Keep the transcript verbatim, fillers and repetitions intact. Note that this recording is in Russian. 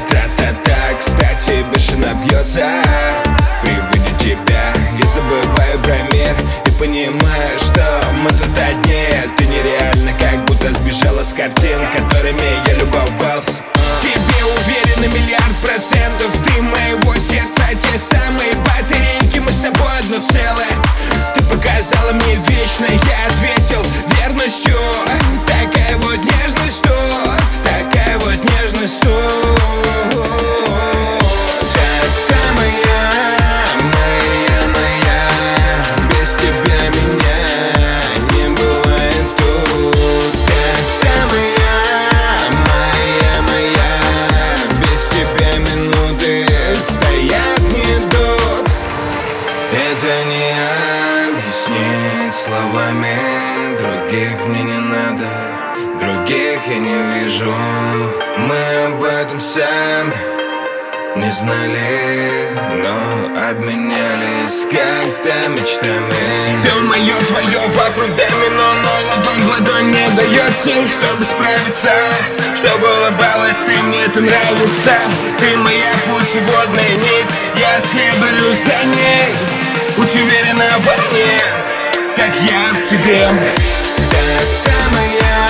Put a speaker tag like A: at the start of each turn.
A: Тра-та-та, кстати, бешено бьется при виде тебя. Я забываю про мир и понимаю, что мы тут одни. Ты нереально, как будто сбежала с картин, которыми я любовался. Тебе уверен на миллиард процентов. Ты моего сердца, те самые батарейки. Мы с тобой одно целое. Ты показала мне вечно, я ответил верностью. Такая вот нежность тут, такая вот нежность тут. Та самая, моя, моя, без тебя меня не бывает тут. Та самая, моя, моя, без тебя минуты стоят, не идут. Это не объяснить словами, других мне не надо, других я не вижу. Мы об этом сами не знали, но обменялись как-то мечтами. Все мое, твое вокруг домино, но ладонь в ладонь не дает сил, чтобы справиться. Чтобы улыбалась ты, мне это нравится. Ты моя путеводная нить, я следую за ней. Будь уверена во мне, как я в тебе. Та самая